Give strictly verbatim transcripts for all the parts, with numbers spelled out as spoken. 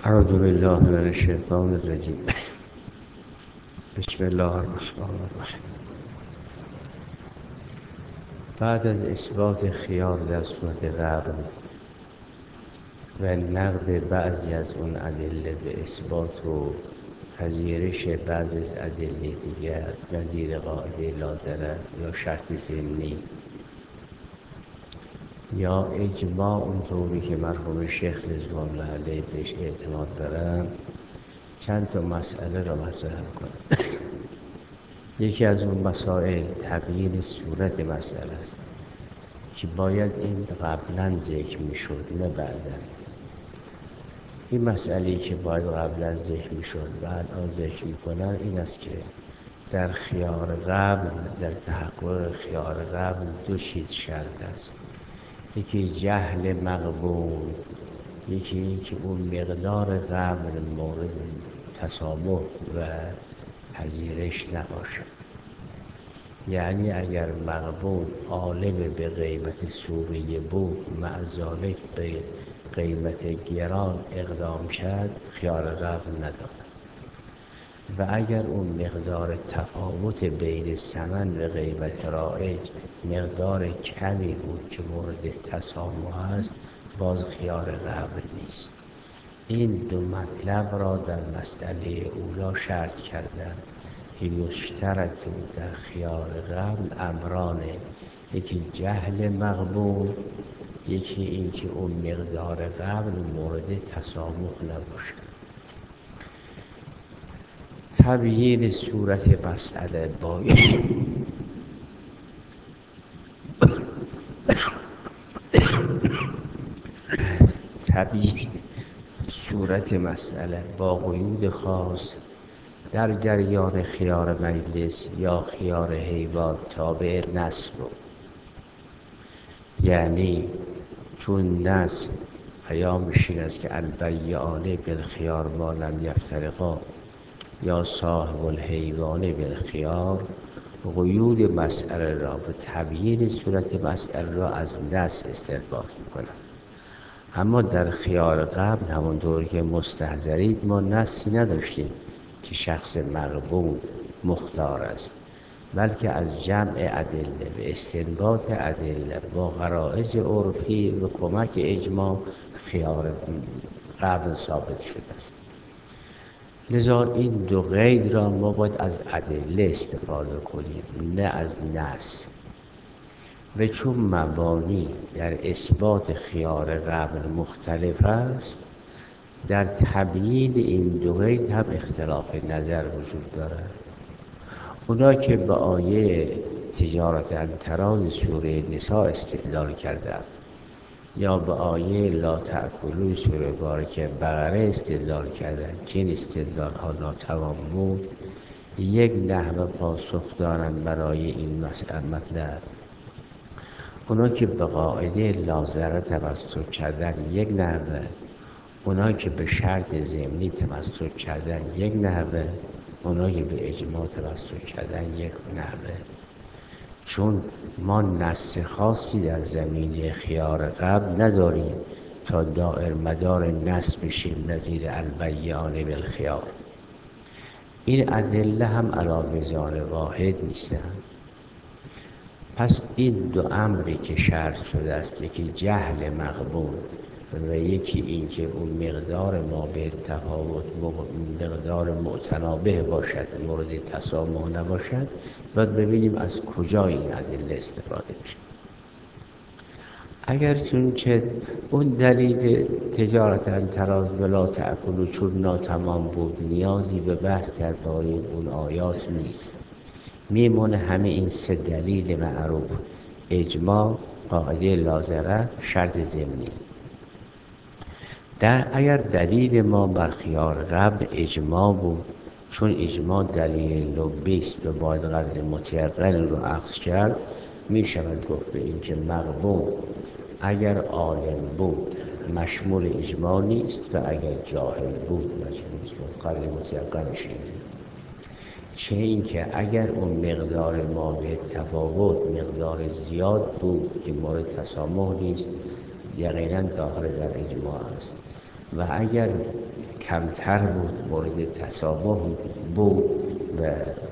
اعوذ بالله من الشیطان الرجیم. بسم الله الرحمن الرحیم. بعد از اثبات خیار در صورت قبل و نقد بعضی از اون ادله به اثبات و پذیرش بعضی از ادله دیگر نظیر قاعده لازره یا شرط ضمنی یا اجماع اونطوری که مرحوم شیخ رضوان الله علیه بهش اعتماد دارن، چند تا مسئله را مطرح کنم. یکی از اون مسائل تبیین صورت مسئله است که باید این قبلا ذکر میشد نه بعدا. این مسئله که باید قبلا ذکر میشد و الان ذکر میکنن این است که در خیار قبل، در تحقق خیار قبل دو چیز شرط است. یکی جهل مقبول، یکی این که اون مقدار قبل مورد تسامح و پذیرش نباشد. یعنی اگر مقبول عالم به قیمت سوریه بود، مع ذالک به قیمت گران اقدام کرد، خیار قبل ندارد. و اگر اون مقدار تفاوت بین ثمن و قیمت رایج مقدار کمی بود که مورد تسامح است، باز خیار قبل نیست. این دو مطلب را در مسئله اولا شرط کردن که یشترط در خیار قبل امرانه، یکی جهل مقبول، یکی این که اون مقدار قبل مورد تسامح نباشد. تبیین صورت مسئله باید تبیین صورت مسئله با قیود خاص در جریان خیار مجلس یا خیار حیوان تابع نص بود. یعنی چون نص پیامش این است که البیعان بالخیار ما لم یفترقا یا صاحب الحیوان بالخیار، قیود مسئله را به تبیین صورت مسئله را از نص استنباط می‌کنند. اما در خیار قبل همونطور که مستحضرید ما نصی نداشتیم که شخص مقبول مختار است، بلکه از جمع ادله به استنباط ادله با غرایز عرفی و کمک اجماع خیار قبل ثابت شده است. لذا این دو قید را ما باید از ادله استفاده کنیم نه از نص. و چون مبانی در اثبات خیار قبل مختلف است، در تبیین این دو قید هم اختلاف نظر وجود دارد. اونا که به آیه تجارت عن تراض سوره نساء استدلال کردند یا به آیه لا تأکلوا سوره بارکه بقره استدلال کردند که این استدلال ها ناتمام بود، یک نحوه پاسخ دارند برای این مسئله مطلب. اونا که به قاعده لازره تمسک کردن یک نحوه، اونا که به شرط ضمنی تمسک کردن یک نحوه، اونا که به اجماع تمسک کردن یک نحوه. چون ما نص خاصی در زمینه خیار قبل نداریم تا دائر مدار نص بشیم نظیر البیعان بالخیار. این ادله هم علی میزان واحد نیستند. پس این دو امری که شرط شده است، یکی جهل مقبول و یکی این که اون مقدار ما به تفاوت مقدار معتنابه باشد، مورد تسامح نباشد، باید ببینیم از کجا این ادله استفاده میشه. اگر چون که اون دلیل تجارت عن تراض ولا تأکلوا چون ناتمام بود، نیازی به بحث درباره اون آیات نیست. میمونه همه این سه دلیل معروف: اجماع، قاعده لازره، شرط ضمنی. در اگر دلیل ما بر خیار قبل اجماع بود، چون اجماع دلیل لبیست و باید قدر متیقن رو اخذ کرد، می شود گفت به این که مقبول اگر عالم بود مشمول اجماع نیست و اگر جاهل بود مشمول نیست، قدر متیقنش اینه. چه این که اگر اون مقدار ما به تفاوت مقدار زیاد بود که مورد تسامح نیست، یقینا داخل در اجماع است. و اگر کمتر بود مورد تسامح بود و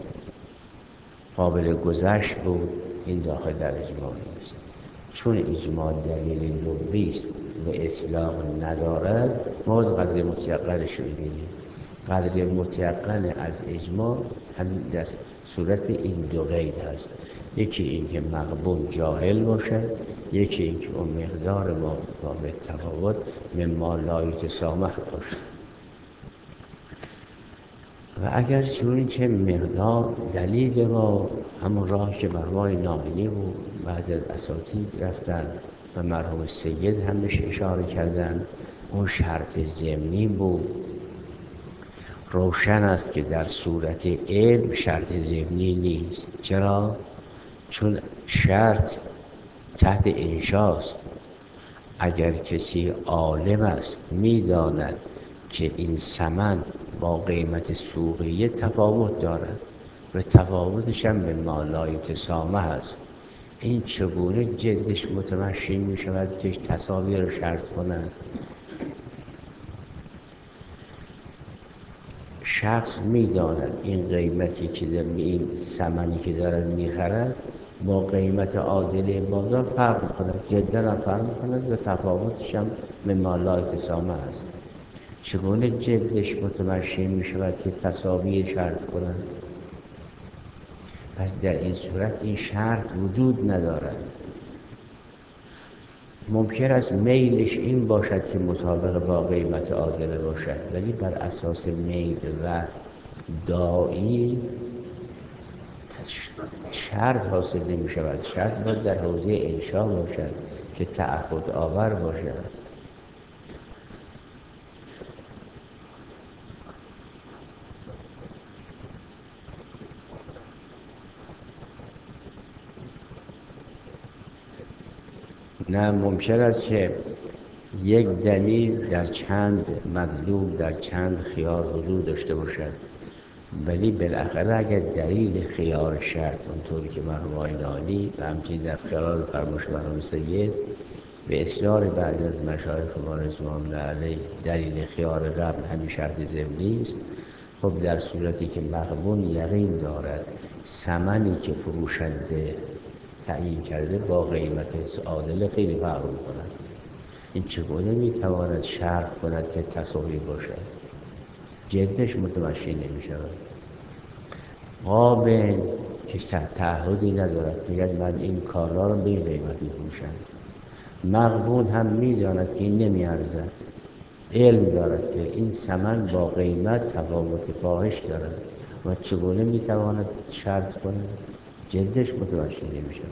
قابل گذشت بود این داخل در اجماع نیست. چون اجماع دلیل لغوی است و اطلاق ندارد ما قدر متیقنش می‌بینیم. قدر متیقن از اجماع همین در صورت این دو قید هست، یکی این که مغبون جاهل باشد، یکی این که اون مقدار ما به تفاوت مما لا یتسامح باشد. و اگر چون چه مقدار دلیل ما همون راه که مرحوم ناینی بود بعضی از اساتید رفتن و مرحوم سید هم بهش اشاره کردن، اون شرط ضمنی بود. روشن است که در صورت علم شرط ضمنی نیست. چرا؟ چون شرط تحت انشاست. اگر کسی عالم است میداند که این ثمن با قیمت سوقیه تفاوت دارد و تفاوتش هم به ما لا یتسامح است، این چگونه جدش متمشی می شود که تساوی رو شرط کند؟ شخص میداند این قیمتی که در این ثمنی که دارد میخرد با قیمت عادل بازار فرق میکند، جدا هم فرق میکند و تفاوتش هم به ما لا یتسامح است. چگونه جدش متمشی میشود که تساوی شرط کند؟ پس در این صورت این شرط وجود ندارد. ممکن است میلش این باشد که مطابق با قیمت عادل باشد، ولی بر اساس میل و داعی شرط حاصل نمی شود. شرط باید در حوزه انشا باشد که تعهد آور باشد. نه، ممکن است که یک دلیل در چند مطلوب در چند خیار حضور داشته باشد، ولی بالاخره اگر دلیل خیار شرط اونطوری که مرحوم عینانی و همچنین در خلال فرمایش مرحوم سید به اصرار بعضی از مشایخ ما رضوان الله علیه دلیل خیار قبل همین شرط ضمنی است، خب در صورتی که مغبون یقین دارد ثمنی که فروشنده تعیین کرده با قیمت عادل خیلی فرق می‌کند، این چگونه میتواند شرط کند که تساوی باشد؟ جدش متمشی نمی‌شود. قابل که تعهدی ندارد میگه من این کالا رو به این قیمت می‌فروشم، مغبون هم میداند که این نمی‌ارزد، علم دارد که این ثمن با قیمت تفاوت فاحش دارد و چگونه میتواند شرط کند؟ جدش متوجه نمی‌شود.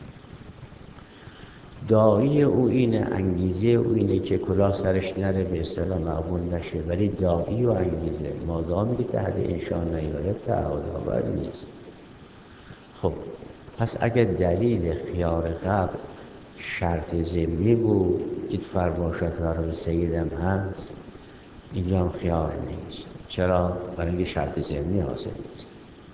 داعی او اینه، انگیزه او اینه که کلاه سرش نره، به اصطلاح مغبون نشه، ولی داعی و انگیزه مادامی که تحت انشاء نیاید تعهد آور نیست. خب پس اگر دلیل خیار قبل شرط ضمنی بود که فرماشت مرحوم سیدم هست، اینجا هم خیار نیست. چرا؟ برای اینکه شرط ضمنی حاصل نیست.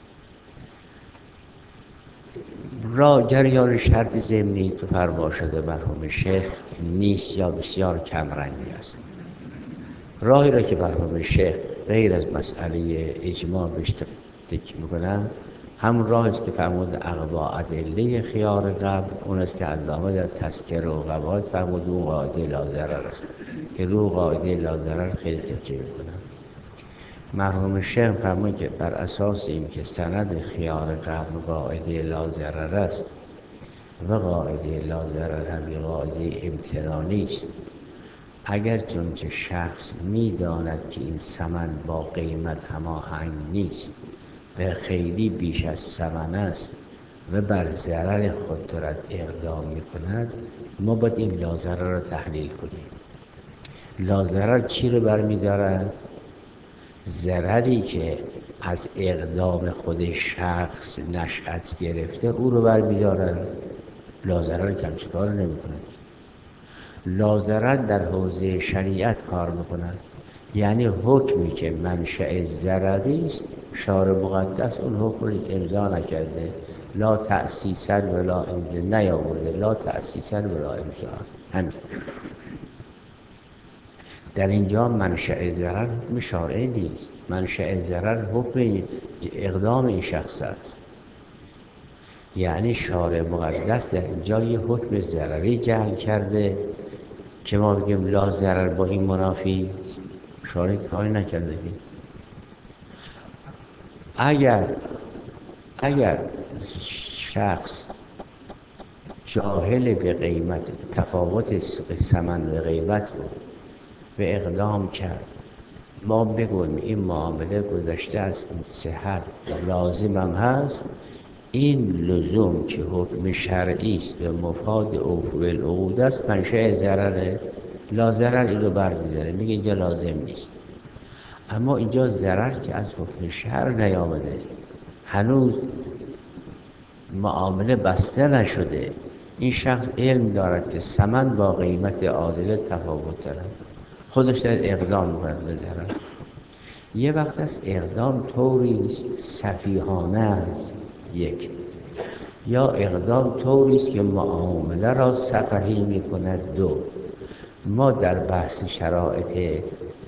را جریان شرط ضمنی تو فرماشده مرحوم شیخ نیست یا بسیار کم رنگی است. راهی را که مرحوم شیخ غیر از مسئله اجماع بهش تک میکنن همون راه است که فرمود اقوا ادله خیار قبل، اون است که علامه در تذکر و قواعد فرمود اون قاعده لاضرر است که رو قاعده لاضرر خیلی تکیه میکنن. مرحوم شیخ فرمود که بر اساس این که سند خیار قبل قاعده لاضرر است و قاعده لاضرر هم قاعده امتنانی است، اگر چون که شخص میداند که این ثمن با قیمت هماهنگ نیست و خیلی بیش از ثمن است و بر ضرر خود دارد اقدام میکند، ما باید این لاضرر را تحلیل کنیم. لاضرر چی رو برمیدارد؟ ضرری که از اقدام خود شخص نشأت گرفته او رو برمیدارد. لاضرر کم چیکار نمی کند. لاضرر در حوزه شریعت کار میکند، یعنی حکمی که منشأ ضرری است شارع مقدس اون حکم رو امضا نکرده، لا تأسیسا ولا امضا نیاورده، لا تأسیسا ولا امضا. همین در اینجا منشأ ضرر حکم شارعی نیست، منشأ ضرر حکم اقدام این شخص است. یعنی شارع مقدس در اینجا یه حکم ضرری جعل کرده که ما بگیم لا ضرر با این منافی، شارع کاری نکرده. اگر اگر شخص جاهل به قیمت تفاوت ثمن و قیمت رو به اقدام کرد، ما بگویم این معامله گذشته از صحت لازم هم هست، این لزوم که حکم شرعی است و مفاد اوفو العقود است، منشأ ضرره، لا ضرر این رو برمی‌داره، میگه اینجا لازم نیست. اما اینجا ضرر که از حکم شرع نیامده، هنوز معامله بسته نشده، این شخص علم دارد که ثمن با قیمت عادل تفاوت دارد، خودش دارد اقدام می‌کند به ضرر. یه وقت از اقدام طوری است سفیهانه است، یک، یا اقدام طوری است که معامله را سفهی می‌کند. دو، ما در بحث شرایط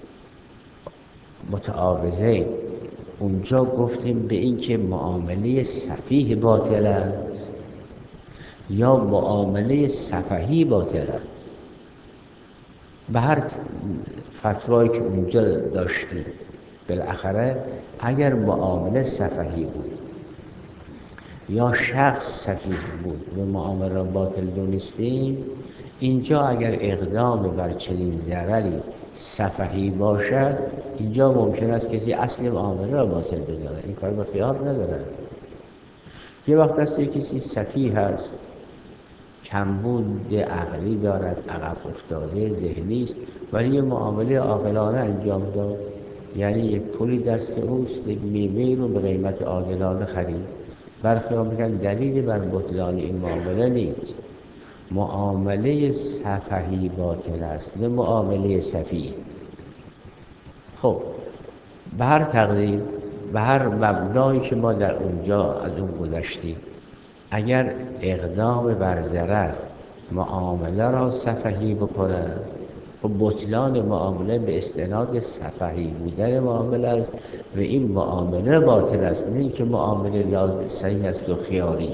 متعاوضه اونجا گفتیم به این که معامله سفیه باطل است یا معامله سفهی باطل است. به هر فتوایی که اونجا داشتیم بالاخره اگر معامله سفهی بود یا شخص سفیه بود و معامله را باطل دونستیم، اینجا اگر اقدام بر چنین ضرری سفهی باشد، اینجا ممکن است کسی اصل معامله را باطل بداند، این کار به خیار ندارد. یه وقت است کسی سفیه هست، کمبود عقلی دارد، عقب افتاده ذهنی است، ولی یه معامله عاقلانه انجام داد، یعنی یک پولی دست اوست، یک میوه‌ای رو به قیمت عادلانه خرید، برخیال می‌کنن دلیلی بر بطلان این معامله نیست. معامله سفهی باطل است نه معامله سفیه. خب به هر تقدیر، به هر مبنایی که ما در اونجا از اون گذشتیم، اگر اقدام بر ضرر معامله را سفهی بکنه، خب بطلان معامله به استناد سفهی بودن معامله است و این معامله باطل است، نه اینکه معامله لازم صحیح است و خیاری.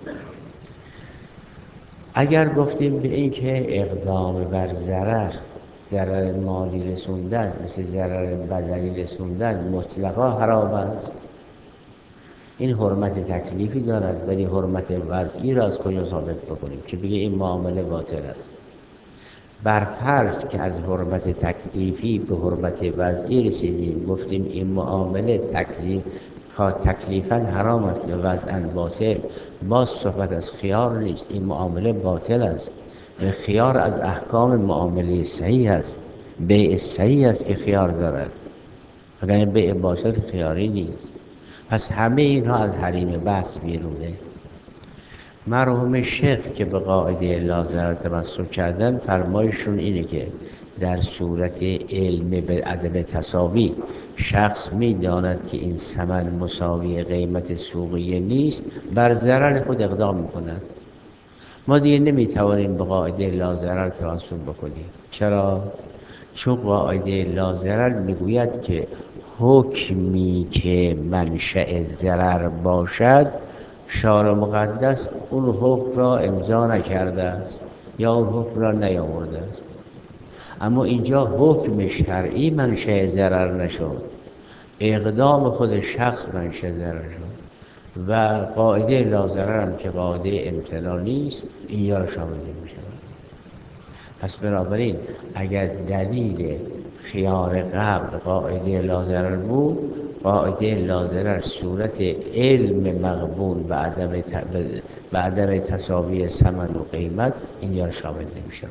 اگر گفتیم به این که اقدام بر ضرر، ضرر مالی رسوندن مثل ضرر بدنی رسوندن مطلقا حرام است، این حرمت تکلیفی دارد، ولی حرمت وضعی را از کجا ثابت بکنیم که بگه این معامله باطل است؟ برفرض که از حرمت تکلیفی به حرمت وضعی رسیدیم، گفتیم این معامله تکلیف تکلیفاً حرام است و وضعاً باطل، باز صحبت از خیار نیست، این معامله باطل است و خیار از احکام معامله صحیح است، بیع صحیح است که خیار دارد، اگر بیع باطل خیاری نیست. پس همه اینها از حریم بحث بیرونه. مرحوم شیخ که به قاعده لا ضرر تمسک کردن، فرمایشون اینه که در صورت علم به عدم تساوی شخص میداند که این ثمن مساوی قیمت سوقیه نیست، بر ضرر خود اقدام میکند. ما دیگه نمیتوانیم به قاعده لا ضرر تمسک بکنیم. چرا؟ چون قاعده لا ضرر میگوید که حکمی که منشأ ضرر باشد، شارع مقدس اون حکم را امضا نکرده است یا اون حکم را نیاورده است. اما اینجا حکم شرعی منشأ ضرر نشد، اقدام خود شخص منشأ ضرر شد و قاعده لا ضرر هم که قاعده امتناع نیست، اینجا را شامل نمی‌شود. پس بنابراین اگر دلیل خیار قبل قاعده لا ضرر بود، قاعده لا ضرر صورت علم مقبول به عدم به عدم تساوی ثمن و قیمت اینجا شامل نمی‌شود.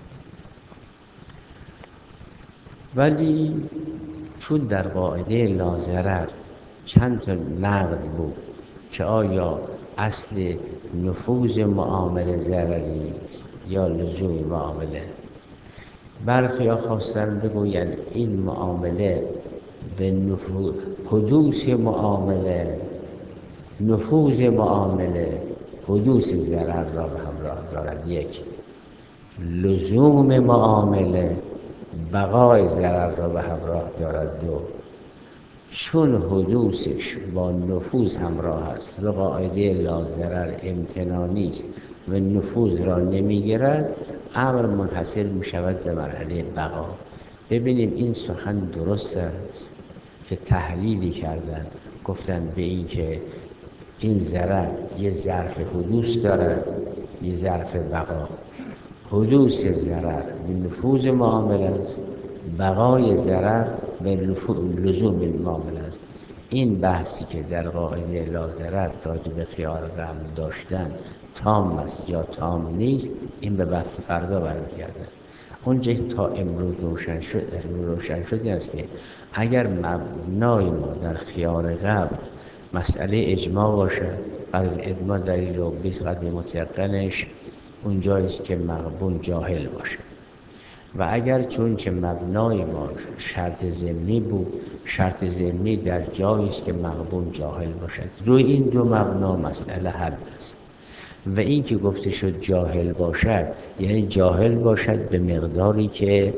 ولی چون در قاعده لا ضرر چند تا نقد بود که آیا اصل نفوذ معامله ضرری است یا لزوم معامله، برخیا خواستن بگوین این معامله به نفوذ حدوث معامله نفوذ معامله حدوث ضرر را به همراه دارد. یک، لزوم معامله بقای ضرر را به همراه دارد. دو، چون حدوثش با نفوذ همراه است و قاعده لاضرر امتنانی است و نفوذ را نمیگیرد، امر منحصر می شود به مرحله بقا. ببینیم این سخن درست است که تحلیلی کردن، گفتن به این که این ضرر یه ظرف حدوث دارد، یه ظرف بقا. حدوث ضرر به نفوذ معامله است، بقای ضرر به لزوم معامله است. این بحثی که در قاعده لاضرر راجع به خیار قبل داشتن تام است یا تام نیست، این به بحث فردا برمیگردد. اونجا تا امروز روشن شد روشن شد است که اگر مبنای ما در خیار قبل مسئله اجماع باشد، از اجماع دلیل و بیس قدر متیقنش اونجاییست که مغبون جاهل باشه. و اگر چون که مبنای ما شرط ضمنی بود، شرط ضمنی در جاییست که مغبون جاهل باشد. روی این دو مبنا مسئله حل است. و این که گفته شد جاهل باشد، یعنی جاهل باشد به مقداری که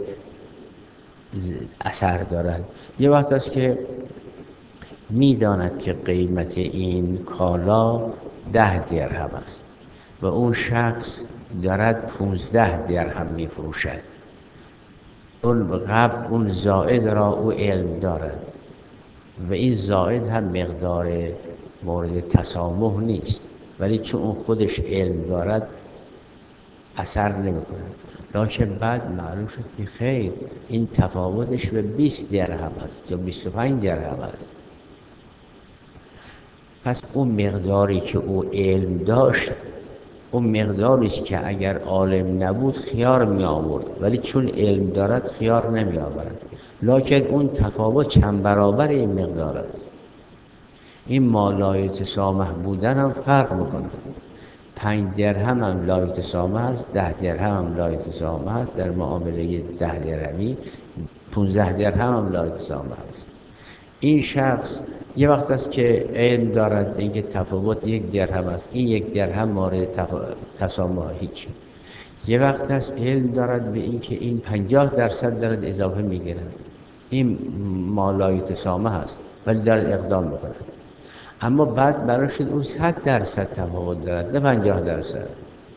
اثر دارد. یه وقت است که میداند که قیمت این کالا ده درهم است و اون شخص دارد پونزده درهم میفروشد. اون قبل اون زائد را او علم دارد و این زائد هم مقدار مورد تسامح نیست، ولی چون اون خودش علم دارد اثر نمیکنه. لکن بعد معلوم شد که خیر، این تفاوتش به بیست درهم است یا بیست و پنج درهم است. پس اون مقداری که او علم داشت، اون مقداری است که اگر عالم نبود خیار می آورد، ولی چون علم دارد خیار نمی آورد. لکن اون تفاوت چند برابر این مقدار است. این ما لا یتسامح بودن هم فرق میکنه. پنج درهم هم لا یتسامح است، ده درهم هم لا یتسامح است در معامله ده درهمی، پونزده درهم هم لا یتسامح است. این شخص یه وقت است که علم دارد اینکه تفاوت یک درهم است، این یک درهم مورد تسامح هیچ. یه وقت است علم دارد به اینکه این پنجاه درصد دارد اضافه میگیرد، این ما لا یتسامح است ولی دارد اقدام میکند. اما بعد برای شد اون صد درصد تفاوت دارد، نه پنجاه درصد.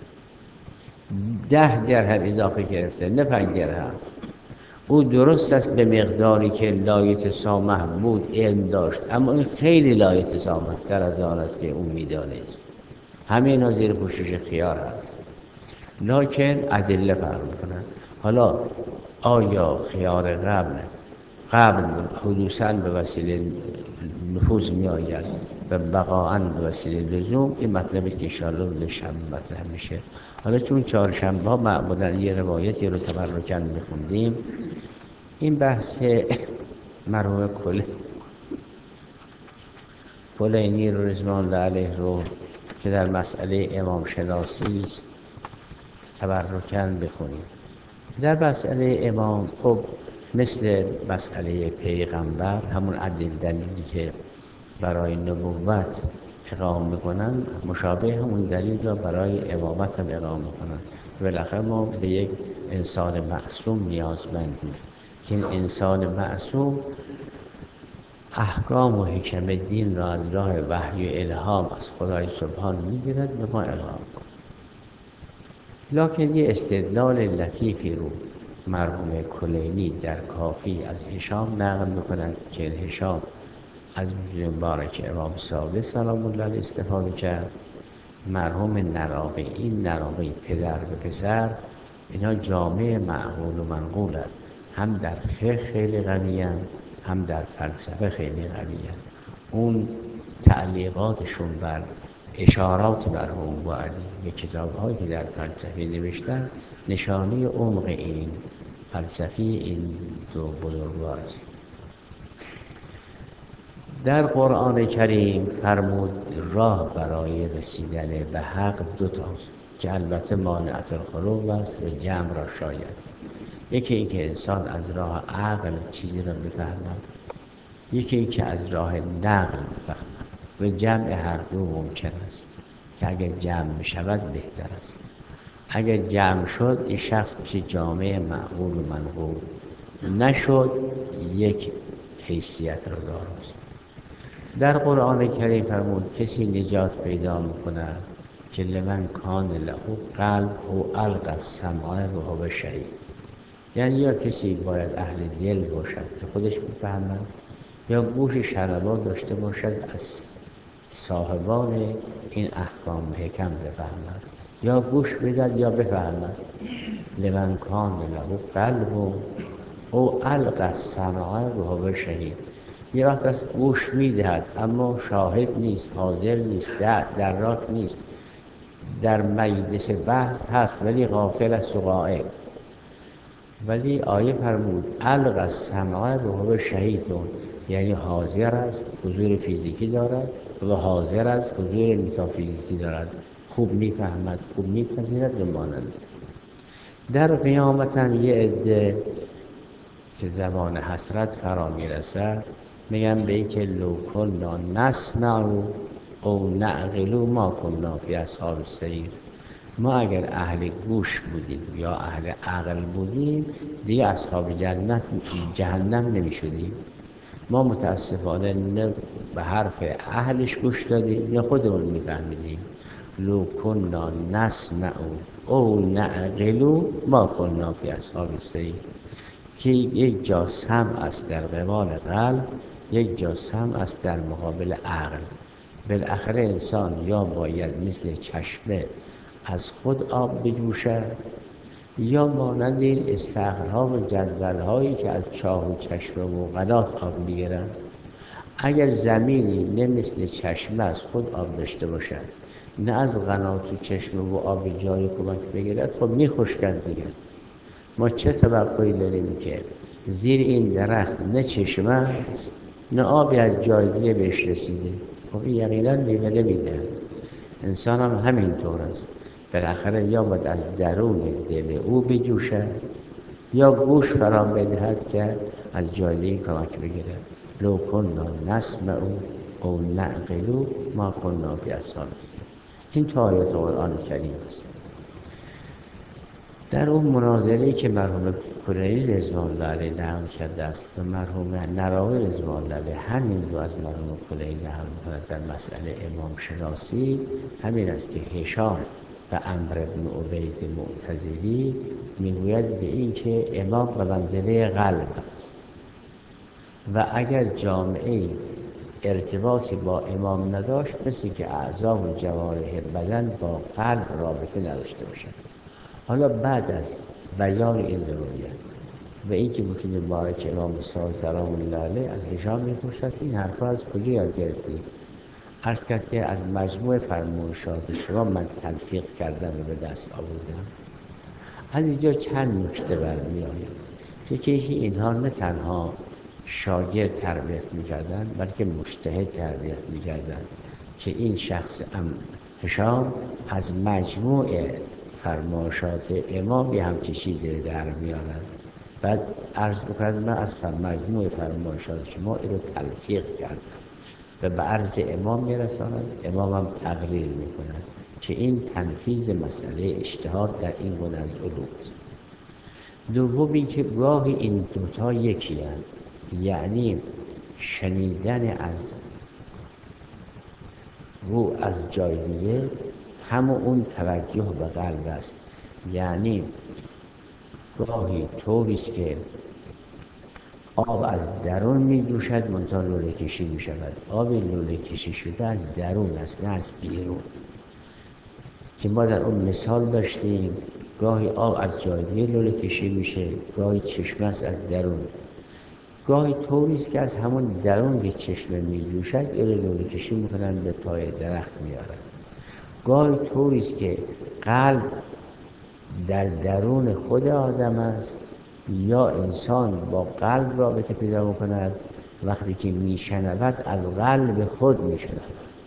ده درهم اضافه گرفته، نه پنج درهم. او درست است به مقداری که لا یتسامح بود علم داشت، اما این خیلی لا یتسامح تر از آن است که او میدانست. همه اینا زیر پوشش خیار هست، لکن ادله فرق میکنند. حالا آیا خیار قبل قبل حدوثاً به وسیله نفوذ می آید و بقاءً به وسیله لزوم؟ این مطلبی که انشاءالله لشنبه مطرح میشه. حالا چون چهارشنبه ها معمولاً یه روایتی رو تبرکاً میخوندیم، این بحث مرحوم کل کلینی رو رضوان الله علیه رو که در مسئله امام شناسی است تبرکاً بخونیم. در مسئله امام خب مثل مسئله پیغمبر همون عدل دلیلی که برای نبوت اقامه میکنن، مشابه همون دلیل را برای امامت هم اقامه میکنن. بالاخره ما به یک انسان معصوم نیازمندیم که این انسان معصوم احکام و حکم دین را از راه وحی و الهام از خدای سبحان میگیرد و ما الهام کنیم. لکن یه استدلال لطیفی رو مرحوم کلینی در کافی از هشام نقل میکنند که هشام از وجود مبارک امام صادق سلام الله علیه استفاده کرد. مرحوم نراقی، این نراقی پدر به پسر، اینا جامع معقول و منقول هست. هم در فقه خیلی قوی هست، هم در فلسفه خیلی قوی هست. اون تعلیقاتشون بر اشارات مرحوم بوعلی به کتاب‌هایی که در فلسفه نوشتن نشانه عمق این فلسفی این دو بزرگوار است. در قرآن کریم فرمود راه برای رسیدن به حق دو تاست که البته مانعت الخروج است و جمع را شاید. یکی این که انسان از راه عقل چیزی را بفهمد، یکی این که از راه نقل بفهمد و جمع هر دو ممکن است که اگر جمع بشود بهتر است. اگر جمع شد این شخص میشه جامع معقول و منقول نشد یک حیثیت رو دارد. در قرآن کریم فرمود کسی نجات پیدا میکنه که لمن کان له قلب او القى السمع و هو شهید. یعنی یا کسی باید اهل دل باشد که خودش بفهمد، یا گوش شنوا داشته باشد از صاحبان این احکام حکم بفهمد، یا گوش بدهد یا بفهمد. لمن کان له قلب او القى السمع و هو شهید. یه وقت از گوش میدهد اما شاهد نیست، حاضر نیست، در دراک نیست، در مجلس بحث هست ولی غافل است و غائب. ولی آیه فرمود القى السمع و هو شهیدون، یعنی حاضر است، حضور فیزیکی دارد و حاضر است، حضور متافیزیکی دارد، خوب میفهمد، خوب میپذیرد و مانند. در قیامت هم یه عده که زبان حسرت فرا میرسد میگن به این که لو کنا نسمع او نعقل ما کنا فی اصحاب السعیر. ما اگر اهل گوش بودیم یا اهل عقل بودیم دیگه اصحاب جنت جهنم نمی شدیم. ما متاسفانه نه به حرف اهلش گوش دادیم نه خودمون می فهمیدیم. لو کنا نسمع او نعقل ما کنا فی اصحاب السعیر، که یک جا سمع است در قبال قلب، یک جا سمع است در مقابل عقل. بالاخره انسان یا باید مثل چشمه از خود آب بجوشد، یا مانند این استخرها و جدولهایی که از چاه و چشمه و قنات آب میگیرند. اگر زمینی نه مثل چشمه از خود آب داشته باشد نه از قنات و چشمه و آب جای کمک بگیرد، خب میخشکد دیگه. ما چه توقعی داریم که زیر این درخت نه چشمه است نه آبی از جای دیگه بهش رسیده؟ خب این یقینا میوه نمیده. انسان هم همینطور است، بالاخره یا باید از درون دل او بجوشد یا گوش فرا بدهد که از جای دیگه کمک بگیرد. لو کنا نسمع او نعقل ما کنا فی اصحاب السعیر. این تا آیات قرآن کریم است. در اون مناظره‌ای که مرحوم کلینی رضوان الله علیه نقل کرده است و مرحوم نراوی رضوان الله علیه همین رو از مرحوم کلینی نقل می‌کند در مسئله امام شناسی، همین است که هشام و عمرو بن عبید معتزلی میگوید به این که امام به منزله قلب است و اگر جامعه ارتباطی با امام نداشت مثل که اعضا و جوارح بدن با قلب رابطه نداشته باشد. حالا بعد از بیان این رویت و این که وجود مبارک امام صادق سلام الله علیه از هشام میپرسد این حرفا از کجا یاد گرفتی؟ عرض کرد که از مجموع فرمایشات شما من تلفیق کردم و به دست آوردم. از اینجا چند نکته برمیآید. یکی اینها نه تنها شاگرد تربیت میکردن بلکه مجتهد تربیت میکردن که این شخص هشام از مجموع فرمایشات امام یه همچه چیزی در میارن. بعد عرض بکنم من از مجموع فرمایشات شما این رو تلفیق کردم و به عرض امام میرسانند، امام هم تقریر میکنند که این تنفیذ مسئله اجتهاد در این گونه از علوم است. دوم این که گاهی این دوتا یکی هست، یعنی شنیدن از رو از جای دیگه همون اون توجه به قلب است. یعنی گاهی طوریست که آب از درون می جوشد منتها لوله کشی می شود. آب لوله کشی شده از درون است نه از بیرون، که ما در اون مثال داشتیم گاهی آب از جای دیگه لوله کشی میشه، گاهی چشمه است از درون. گاهی طوریست که از همون درون به چشمه می جوشد این لوله کشی میکنن به پای درخت میارن. گاهی طوریست که قلب در درون خود آدم است یا انسان با قلب رابطه پیدا میکند، وقتی که میشنود از قلب خود میشنود.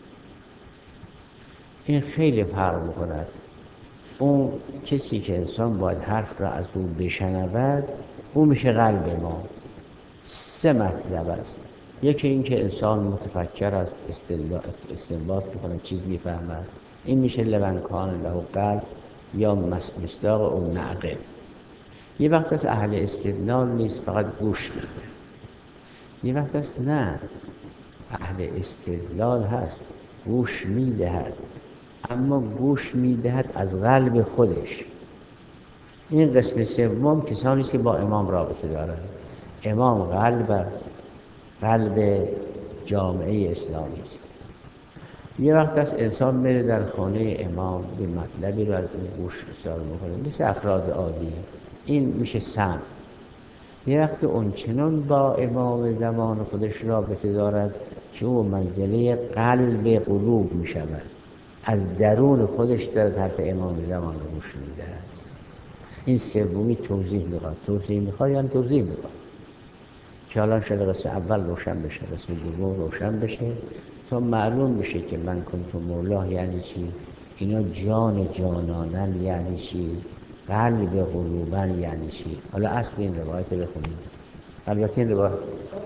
این خیلی فرق میکند. اون کسی که انسان باید حرف را از اون بشنود اون میشه قلب ما. سه مطلب است. یکی این که انسان متفکر است، استنباط میکنه، چیز میفهمد، این میشه لمن کان له قلب یا مصداق اون نعقل. یه وقت از اهل استدلال نیست، فقط گوش میده. یه وقت است نه، اهل استدلال هست، گوش میدهد، اما گوش میدهد از قلب خودش. این قسم سوم کسانی که با امام رابطه دارند. امام قلب است، قلب جامعه اسلامی است. یه وقت است انسان بره در خانه امام به مطلبی رو از اون گوش گذار میکنه، مثل افراد عادی، این میشه سمع. یه وقت اون چنان با امام زمان خودش رابطه دارد که او منزله قلب قلوب میشود، از درون خودش در حرف امام زمان رو گوش میدهد. این سومی توضیح میخواد. توضیح میخواد یعنی توضیح میخواد که حالا شده قسم اول روشن بشه، قسم دوم روشن بشه، تا معلوم بشه که من کنت مولاه یعنی چی، اینا جان جانانن یعنی چی، قلب قلوبن یعنی چی. حالا اصل این روایت رو بخونیم. البته این روایت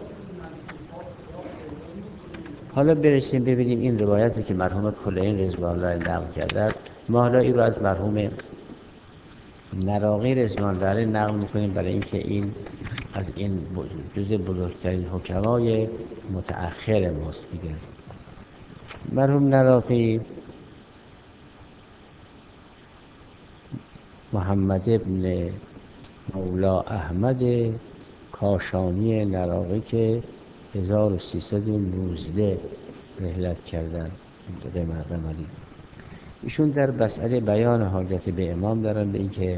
حالا برسیم ببینیم این روایتی که مرحوم کلینی رضوان الله نقل کرده است. ما حالا این رو از مرحوم نراقی رضوان الله نقل میکنیم، برای اینکه این از این جز بزرگترین حکمای متأخر ماست دیگه. مرحوم نراقی محمد ابن مولا احمد کاشانی نراقی که هزار و سیصد و نوزده رحلت کردن رمالی. ایشون در مسئله بیان حاجت به امام دارن، به اینکه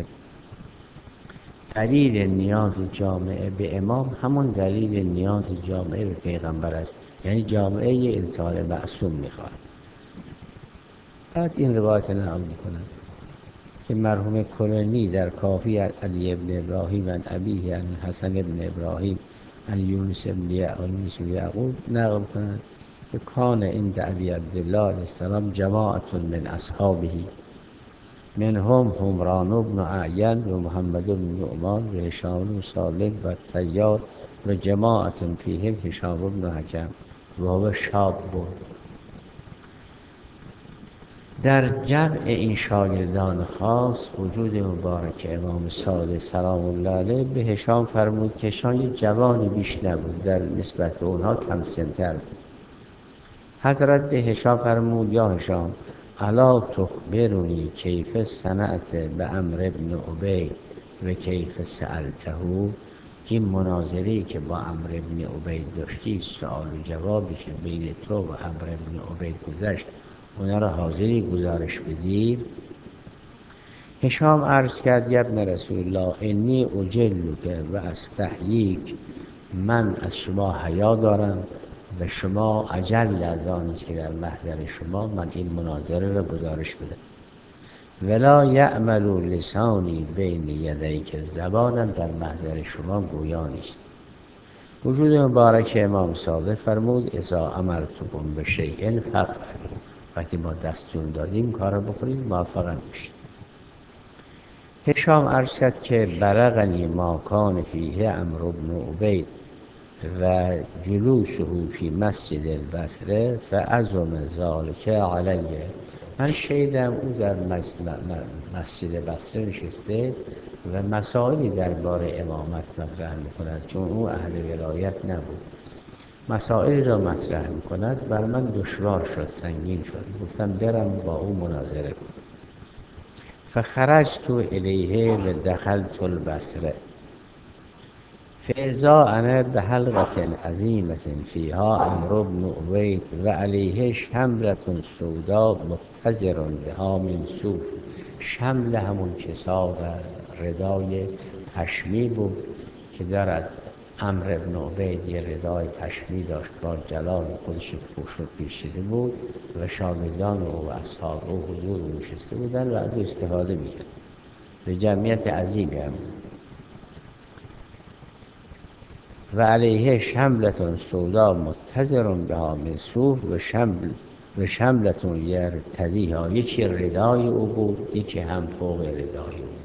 دلیل نیاز جامعه به امام همون دلیل نیاز جامعه به پیغمبر است، یعنی جامعه یه انسان معصوم میخواد. بعد این روایت نقل میکنن که مرحوم کلینی در کافی علی ابن ابراهیم عن ابیه عن حسن ابن ابراهیم عن یونس ابن یعقوب نقل کنند که کان عند ابی عبدالله علیه السلام جماعت من اصحابه منهم حمران بن اعین و محمد بن نعمان و هشام بن سالم و طیار و جماعت فیهم هشام بن حکم و هو شاب بود. در جمع این شاگردان خاص وجود مبارک امام صادق سلام الله علیه به هشام فرمود که هشام یک جوانی بیش نبود، در نسبت به اونها کم سن‌تر بود. حضرت به هشام فرمود یا هشام الا تخبرنی کیف صنعت به عمرو بن عبید و کیف سألته. این مناظری که با عمرو بن عبید داشتی، سوال و جوابی که بین تو و عمرو بن عبید گذشت، اونا را حاضری گزارش بدید؟ هشام عرض کرد یا ابن رسول الله انی اجلک و استحییک، من از شما حیا دارم و شما اجل از آن است که در محضر شما من این مناظره را گزارش بدم. ولا یعمل لسانی بین یدیک، زبانم در محضر شما گویا نیست. وجود مبارک امام صادق فرمود اذا امرتکم بشیء فافعلوا، وقتی ما دستور دادیم کارو بکنید موفق میشید. هشام عرض کرد که بلغنی ما کان فیه عمرو بن عبید و جلوسه فی مسجد البصره فعظم ذلک علیه. من شیدم او در مسجد بصره نشسته و مسائلی درباره امامت مطرح میکند، چون او اهل ولایت نبود. مسائلی را مطرح میکند، بر من دشوار شد، سنگین شد. گفتم برم با او مناظره کنم. فخرجت الیه و دخلت البصره فاذا انا بحلقة عظیمة فیها عمرو بن عبید و علیه شملة سوداء مبتذر بها من صوف. شمل همون کساء و ردای پشمی بود که دارد. عمرو بن عبید یه ردای پشمی داشت، با جلال خودش پوشد پیچیده بود و شاگردان او و اصحاب او حضور نشسته بودن و از او استفاده میکرد. به جمعیت عظیمی هم بود. و علیه شملة سوداء مبتذر بها من صوف و شمل و شملة یرتدیها، یکی ردای او بود، یکی هم فوق ردای او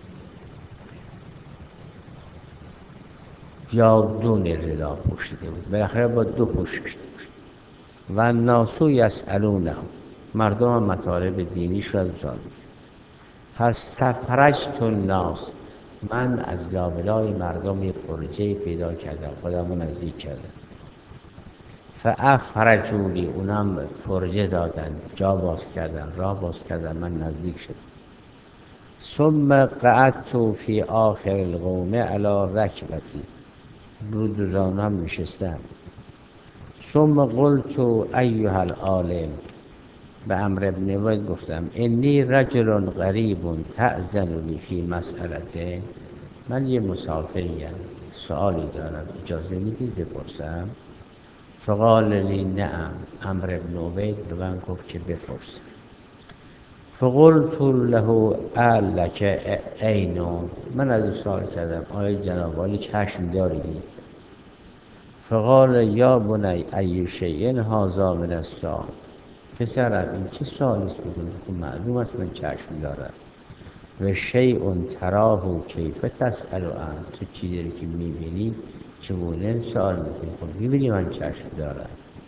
یا دون ردا پوشیده بود، بالاخره با دو پوشش داشت. و الناس یسألونه، مردم مطالب دینیش را از او. فاستفرجت الناس، من از لابلای مردم یه پروژه پیدا کردم، خودمو نزدیک کردم. فافرجولی، اونم پروژه دادن، جا باز کردن، راه باز کردن، من نزدیک شدم. ثم قعدت فی آخر القوم علی رکبتی، رو دوزانم نشستم. ثم قلت ایها العالم، به عمرو ابن وید گفتم انی رجل غریب تأذننی فی مسئلته، من یه مسافریم، سؤالی دارم، اجازه میدید بپرسم؟ فقال لی نعم، عمرو ابن عبید به من گفت که بپرس. فقلت له اعلک عینون، من از او سوال کردم آیا جناب عالی چشم دارید؟ فقال یا بنی ای شیء هذا من السؤال، پسرم این چه سوالی است میکنی؟ خب معلوم است من چشم دارم. و شیء تراه کیف تسأل عنه، تو چیزی که میبینی چگونه سوال میکنی؟ خب میبینی من چشم دارم.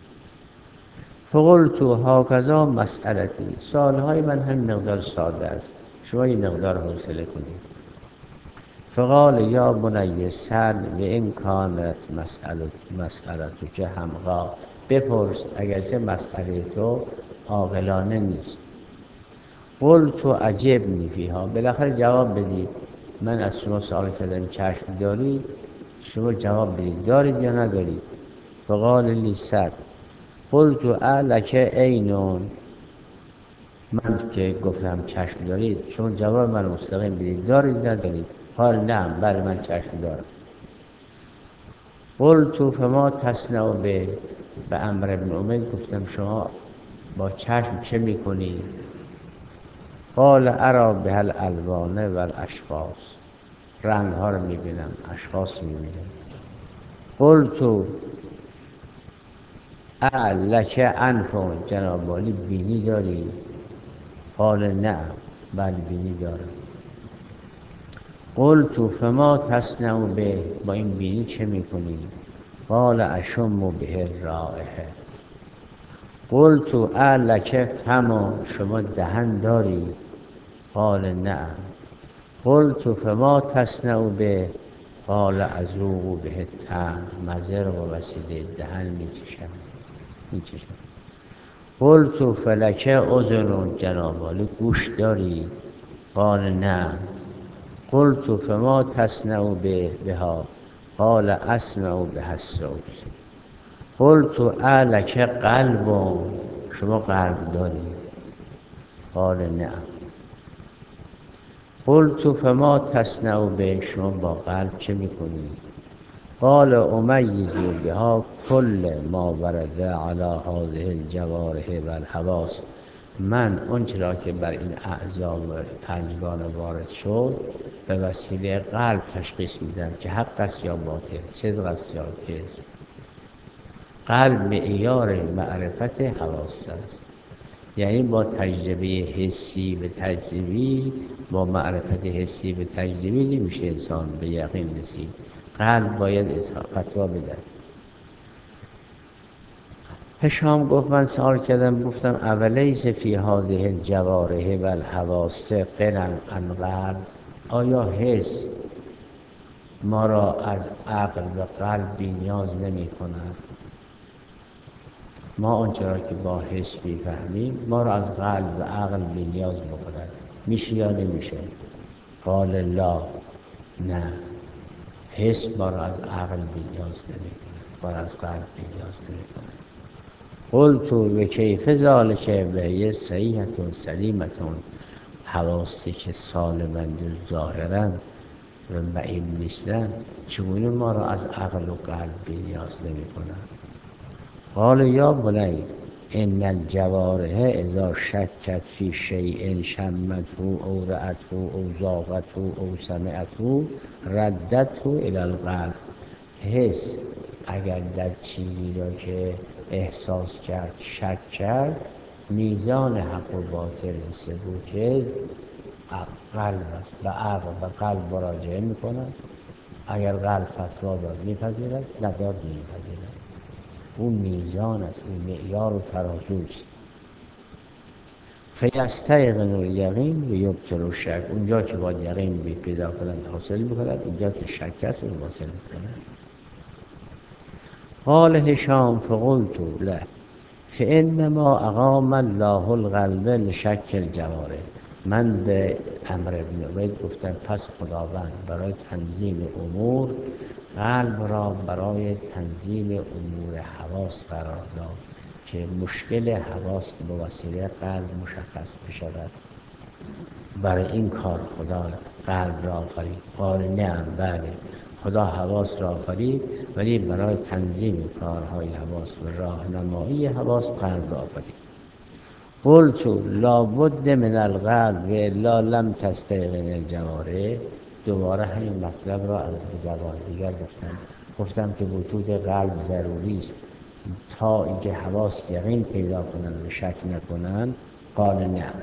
فقلت هکذا مسئلتی، سوالهای من هم مقدار ساده است، شما این مقدار حوصله کنید. فقال یا بنی سل و این کانت مسئلتک حمقا، بپرس اگرچه مسئله تو عاقلانه نیست. قلت عجبنی فیها، بالاخره جواب بدید، من از شما سوال کردم چشم دارید، شما جواب بدید دارید یا ندارید؟ فقال لی سل. قلت اعلک عینون، من که گفتم چشم دارید، شما جواب من مستقیم بدید دارید ندارید؟ قال نعم، بله من چشم دارم. قلت فما تصنع به، به عمرو بن عبید گفتم شما با چشم چه میکنی؟ قال ارا بها الالوان و الاشخاص، رنگ ها رو میبینم، اشخاص میبینم. قلت اعلک انفون، جناب عالی بینی داری؟ قال نعم، بله بینی دارم. قلت فما تصنع به، با این بینی چه میکنی؟ قال اشم به الرائحه. قلت اعلک فم، شما دهن داری؟ قال نعم. قلت فما تصنع به؟ قال اذوق به الطعم، مزه رو با وسیله دهن میچشم میچشم. قلت فلک اذن، جناب عالی گوش داری؟ قال نعم. قلت فما تصنع به بها؟ قال اسمع بها الصوت. قلت اعلک قلب، شما قلب داری؟ قال نعم. قلت فما تصنع به، شما با قلب چه میکنی؟ قال امیز بها کل ما ورد علی هذه الجوارح و الحواس، من اون چرا که بر این اعضا و پنجگانه وارد شد به وسیله قلب تشخیص میدم که حق است یا باطل، صدق است یا کذب. قلب معیار معرفت حواس است، یعنی با تجربه حسی به تجربی، با معرفت حسی به تجربی نمیشه انسان به یقین رسید، قلب باید فتوا بده. هشام گفت من سوال کردم، گفتم اولیس فی هذه الجوارح و الحواس غنی عن قلب، آیا حس ما را از عقل و قلب بی نیاز نمی کند؟ ما آنچه را که با حس میفهمیم ما را از قلب و عقل بی نیاز بکند، میشه یا نمیشه؟ قال لا، نه، حس ما را از عقل بی نیاز نمی کند، ما را از قلب بی نیاز نمی کند. قلت و کیف ذالک و هی صحیحة سلیمة، حواسی که سالمند و ظاهرند و معین نیستند چگونه ما را از عقل و قلب بی نیاز نمی کنند؟ قال یا بنی ان الجوارح اذا شکت فی شیء شمته او رأته او ذاقته او سمعته ردته الی القلب، حس اگر در چیزی را که احساس کرد شک کرد، میزان حق و باطل ثبوت قلب است، به عقل و قلب مراجعه میکند، اگر قلب فتوا داد میپذیرد، نداد نمیپذیرد. اون میزان است، اون معیار و ترازوست. فیستیقن الیقین و یبطل الشک. اونجا که باید یقین بی پیدا کنند حاصل میکنند، اینجا که شک است اون حاصل میکنند. قال هشام فقلت له فانما اقام الله القلب لشک الجوارح. من به عمرو بن عبید گفتم پس خداوند برای تنظیم امور قلب را برای تنظیم امور حواس قرار داد که مشکل حواس به وسیله قلب مشخص بشود. برای این کار خدا قلب را آفرید. قال نعم، بله، خدا حواس را آفرید، ولی برای تنظیم کارهای حواس و راهنمایی حواس قلب را آفرید. قلت لابد من القلب و الا لم تستیقن الجوارح. دوباره همین مطلب را از زبان دیگر گفتم. گفتم که وجود قلب ضروری است تا اینکه حواس یقین پیدا کنند و شک نکنند. قال نعم.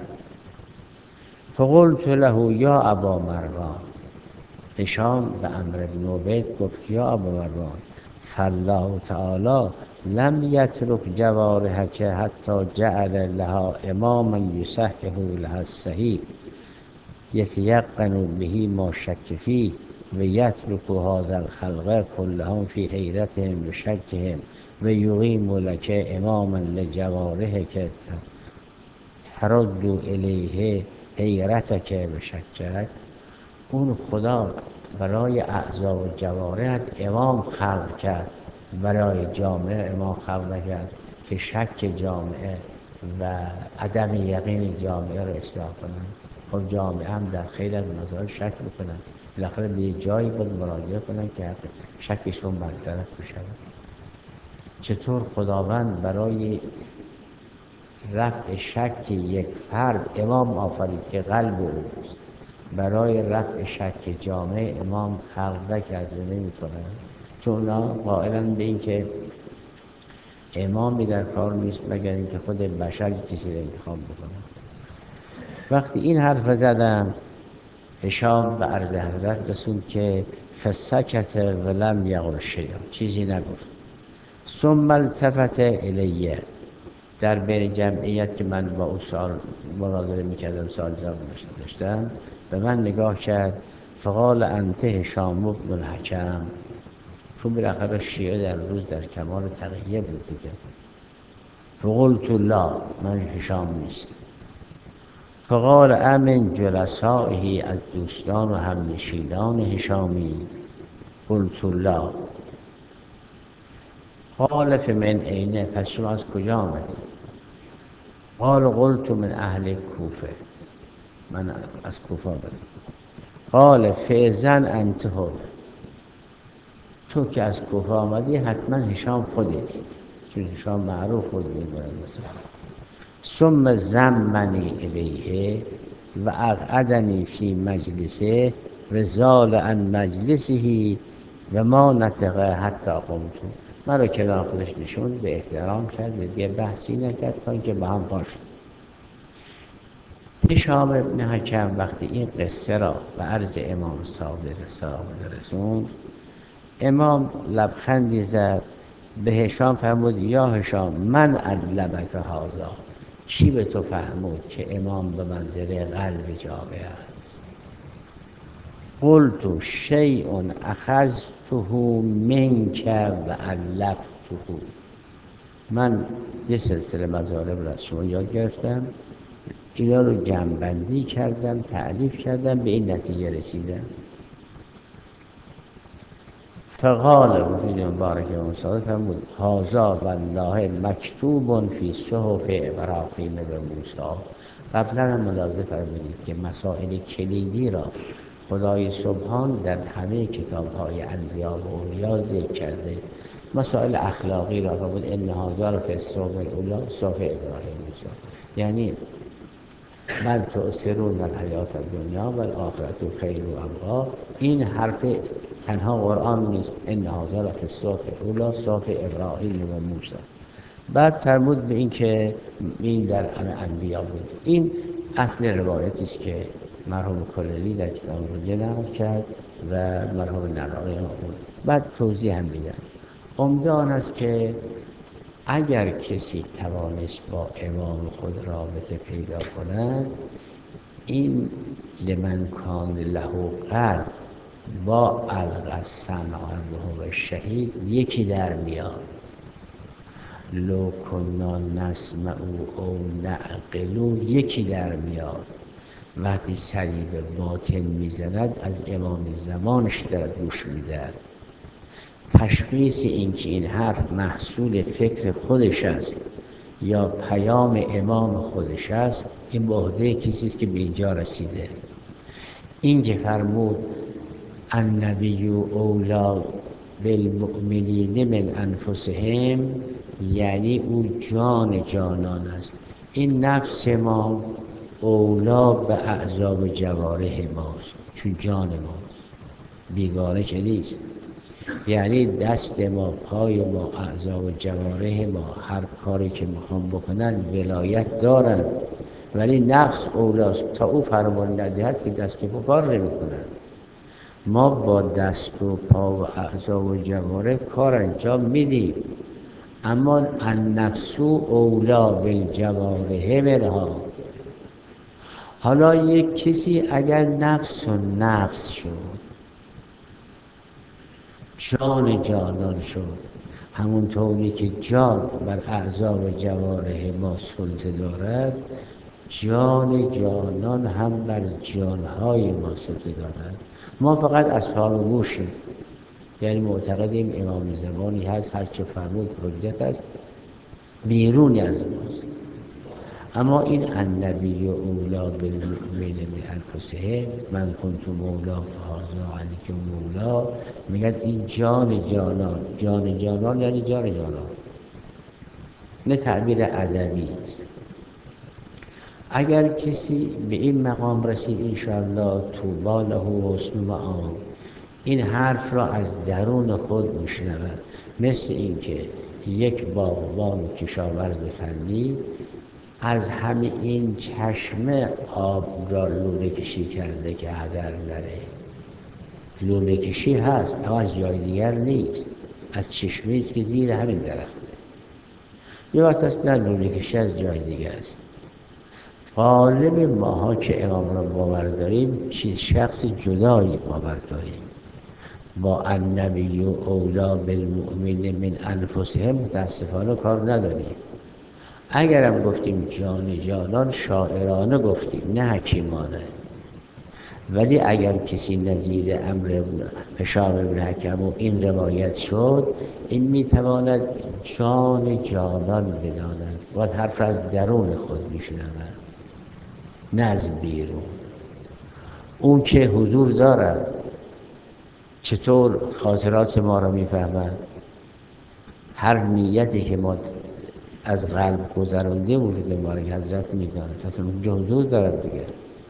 فقلت له یا ابا مروان. هشام به عمرو بن عبید گفت یا ابا مروان فالله تعالی لم یترک جوارحک حتی جعل لها اماما یصحح لها الصحیح یتیقن به ما شک فیه و یترک هذا الخلق كلهم فی حیرتهم و شکهم و یقیم لک اماما لجوارحک ترد الیه حیرتک و شکک. اون خدا برای اعضا و جوارحت امام خلق کرد، برای جامعه امام خلق نکرد که شک جامعه و عدم یقین جامعه رو اصلاح کنند. خب جامعه هم در خیلی از مسائل شک میکنن، بالاخره به یک جایی باید مراجعه کنن که شکشون برطرف بشه. چطور خداوند برای رفع شک یک فرد امام آفرید که قلب اوست، برای رفع شک جامعه امام خلق نکرده نمی‌کنه؟ چون اونا قائلن به این که امامی در کار نیست مگر اینکه خود بشر کسی رو انتخاب بکنه. وقتی این حرف زدم هشام به عرض حضرت رسول که فسکت ولم یقل شیئا، چیزی نگفت. ثم التفت الیه، در بین جمعیت که من با او سال مناظره میکردم، سال جواب داشتم، به من نگاه کرد. فقال انت هشام بن الحکم. چون بالاخره شیعه در روز در کمال تقیه بود دیگه. فقلت لا، من هشام نیستم. فقال امن جلسائه، از دوستان و همنشینان هشامی؟ قلت لا. قال فمن اینه، پس شما از کجا آمدید؟ قال قلت من اهل کوفه، من از کوفه آمدم. قال فاذن انت هو، تو که از کوفه آمدی حتما هشام خودت، چون هشام معروف بود می‌دونن مثلا. ثم زمنی الیه و اقعدنی فی مجلسه و زال عن مجلسه و ما نطق حتی قمت. مرا کنار خودش نشون، به احترام کرد، به دیگه بحثی نکرد تا اینکه با هم پا شد. هشام ابن حکم وقتی این قصه را به عرض امام صادق سلام رسوند، امام لبخندی زد، به هشام فرمود یا هشام من علمک هذا، کی به تو فهمود که امام به منزله قلب جامعه است؟ قلت شیء اخذته منک و علقته، من یه سلسله مطالب را از شما یاد گرفتم، اینا رو جمع‌بندی کردم، تعریف کردم، به این نتیجه رسیدم. فقال وجود مبارک امام صادق فرمود هذا والله مکتوب فی صحف ابراهیم و موسی. قبلا هم ملاحظه فرمودید که مسائل کلیدی را خدای سبحان در همه کتاب‌های انبیا و اولیا ذکر کرده. مسائل اخلاقی را فرمود ان هذا فی الصحف الاولی صحف ابراهیم و موسی، یعنی بل تؤثرون الحیات الدنیا و الآخرة خیر و ابقی. این حرف تنها قرآن نیست، ان هذا فی الصحف الاولی صحف ابراهیم و موسی. بعد فرمود به این که این در همه انبیا بود. این اصل روایتی است که مرحوم کللی در کتاب روزه نقل کرد و مرحوم نراقی آورد. بعد توضیح هم میدن. عمده آن است که اگر کسی توانست با امام خود رابطه پیدا کند، این لمن کان له قلب با القى السمع وهو شهید یکی در میاد. لو کنا نسمع او نعقل یکی در میاد. وقتی سری به باطن میزند از امام زمانش در گوش میدهد. تشخیص این که این حرف محصول فکر خودش است یا پیام امام خودش است، این به عهده کسی است که به اینجا رسیده. این که فرمود النبی اولی بالمؤمنین من انفسهم، یعنی او جان جانان است. این نفس ما اولا به اعضا و جوارح ماست، چون جان ماست، بیگانه که نیست. یعنی دست ما، پای ما، اعضا و جوارح ما هر کاری که میخوام بکنن ولایت دارن، ولی نفس اولاست. تا او فرمان ندهد که دست و پا کار نمیکنن. ما با دست و پا و اعضا و جوارح کار انجام میدیم، اما النفس اولا بالجوارح منها. حالا یک کسی اگر نفس و نفس شد، جان جانان شد، همون طوری که جان بر اعضا و جوارح ما سلطه دارد، جان جانان هم بر جانهای ما سلطه دارد. ما فقط اصحاب گوشیم، یعنی معتقدیم امام زمانی هست، هر چه فرمود حجت است، بیرون از ماست. اما این النبی اولا بالمؤمنین من انفسهم من کنت مولا فهذا علی مولا، میگن این جان جانان. جان جانان یعنی جان جانان، نه تعبیر ادبی است. اگر کسی به این مقام رسید انشاءالله طوبی له و حسن مآب، این حرف را از درون خود میشنود. مثل این که یک باغبان کشاورز فنی از همین این چشمه آب را لوله کشی کرده که هدر نره. لوله کشی هست اما از جای دیگر نیست، از چشمه است که زیر همین درخته. یه وقت است نه، لوله کشی از جای دیگر است. غالب ماها که امام را باور داریم چیز شخص جدایی باور داریم. با النبی اولا بالمؤمنین من انفسهم متاسفانه کار نداریم. اگرم گفتیم جان جانان، شاعرانه گفتیم نه حکیمانه. ولی اگر کسی نظیر امر هشام ابن حکم و این روایت شد، این میتواند جان جانان بداند و حرف از درون خود میشنود، نه از بیرون. اون که حضور دارد چطور خاطرات ما را میفهمد؟ هر نیتی که ما از قلب گذرانده وجود ما را حضرت میداند، اصلا اونجا حضور دارد دیگه.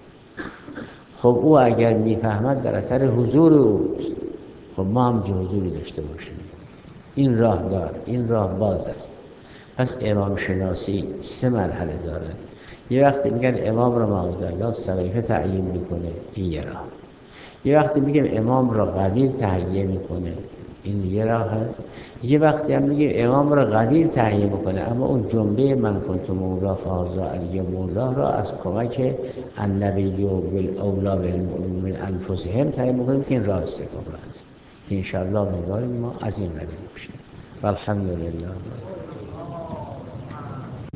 خب او اگر میفهمد در اثر حضور اوست، خب ما هم جو حضوری داشته باشیم. این راه دار، این راه باز است. پس امام شناسی سه مرحله داره. یه وقتی میگن امام را معاذالله سقیفه تعیین میکنه، این یه راه. یه وقتی میگم امام را قدیر تهیه میکنه، این یه راه هست. یه وقتی هم میگه امام را قدیر تهیه میکنه، اما اون جمله من کنت مولا فهذا علی مولا را از کمک النبی اولا بالمؤمنین من انفسهم تهیه میکنیم که این راه سوم است که انشاءالله مقام ما از این قبیل میشه. والحمدلله.